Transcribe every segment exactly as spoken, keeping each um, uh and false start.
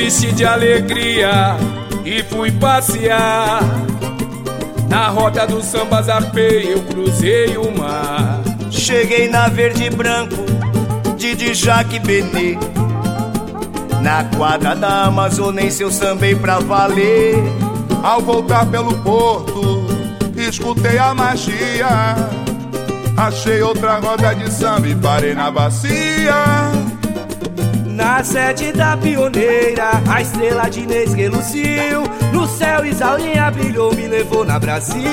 vesti de alegria e fui passear. Na rota do samba zarpei, eu cruzei o mar. Cheguei na Verde e Branco de Djac Benê. Na quadra da Amazonense eu sambei pra valer. Ao voltar pelo porto, escutei a magia. Achei outra roda de samba e parei na bacia. Na sede da pioneira, a estrela de Inês reluziu. No céu Isaurinha brilhou, me levou na Brasil.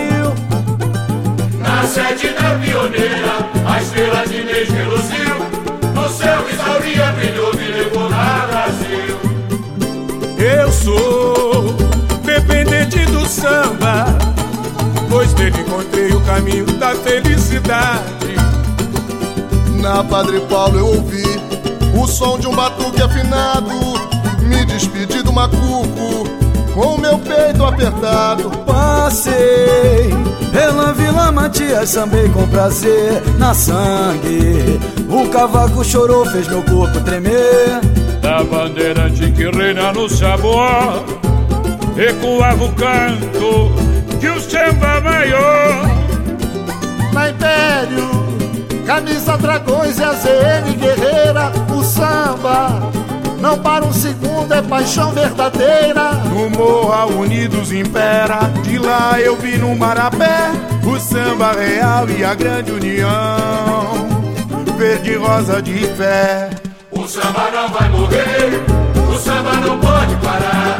Na sede da pioneira, a estrela de Inês reluziu. No céu Isaurinha brilhou, me levou na Brasil. Eu sou dependente do samba, pois nele encontrei o caminho da felicidade. Na Padre Paulo eu ouvi o som de um batuque afinado. Me despedi do macuco com o meu peito apertado. Passei pela Vila Matias, sambei com prazer na sangue. O cavaco chorou, fez meu corpo tremer. Da bandeirante que reina no sabor, ecoava o canto de um samba maior. Na Império, camisa dragões e a Z N guerreira. O samba não para um segundo, é paixão verdadeira. No Morra Unidos impera, de lá eu vi no Marapé o samba real e a grande união, verde e rosa de fé. O samba não vai morrer, o samba não pode parar.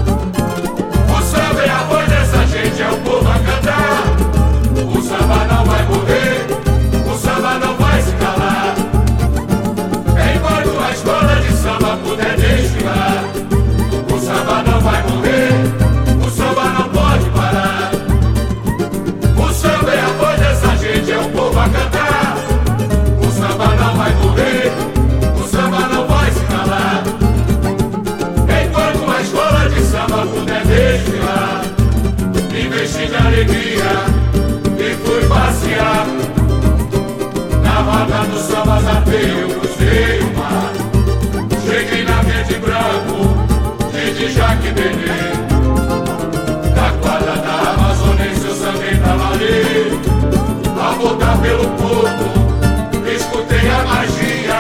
O samba é a voz dessa gente, é o povo a cantar. O samba não vai morrer, o samba não vai se calar. Enquanto a escola de samba puder desfilar. O samba não vai morrer, o samba não pode parar. O samba é a voz dessa gente, é o povo a cantar. O samba não vai morrer, o samba não vai se calar. Enquanto a escola de samba puder desfilar. Me vesti de alegria e fui passear. Na roda do samba zarpei, eu cruzei o mar. Cheguei na Verde e Branco de Djac Benê. Na quadra da Amazonense eu sambei pra valer. Ao voltar pelo porto, escutei a magia.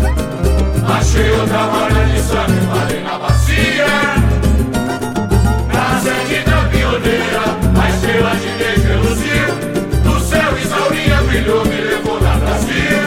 Achei outra roda de samba e parei na bacia. Na sede da pioneira, a estrela de Inês reluziu. No céu Isaurinha brilhou, me levou na Brasil.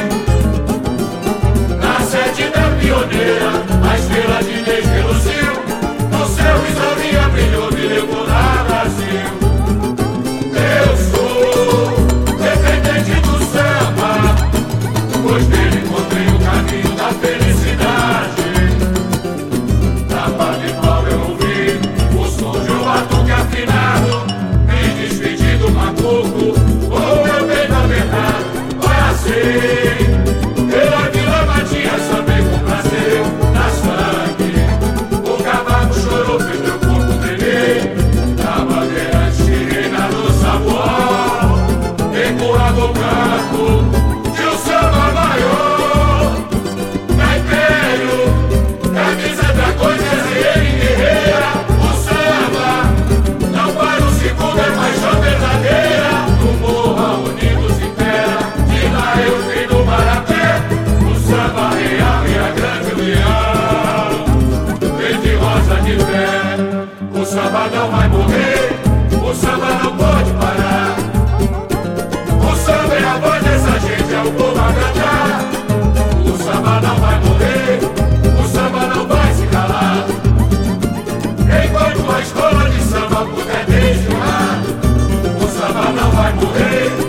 Na sede da pioneira, a estrela de Inês reluziu. No céu Isaurinha brilhou, me levou na Brasil. Eu sou dependente do samba, pois nele encontrei o caminho da felicidade. Na Padre Paulo eu ouvi o som de um batuque afinado. Me despedi do macuco com o meu peito apertado. Passei pela Vila Matias, sambei com prazer na sangue. O cavaco chorou, fez meu corpo tremer. Na bandeirante que reina no sabor, ecoava o canto de um samba maior. Na Império, camisa dragões e a Z N guerreira. O samba não para um segundo, é paixão verdadeira. No Morra Unidos impera, de lá eu vi no Marapé o samba real e a grande união, verde e rosa de fé. O samba não vai morrer, o samba não pode parar. O samba é a voz dessa gente, é o povo a cantar. O samba não vai morrer, o samba não vai se calar. Enquanto a escola de samba puder desfilar. O samba não vai morrer,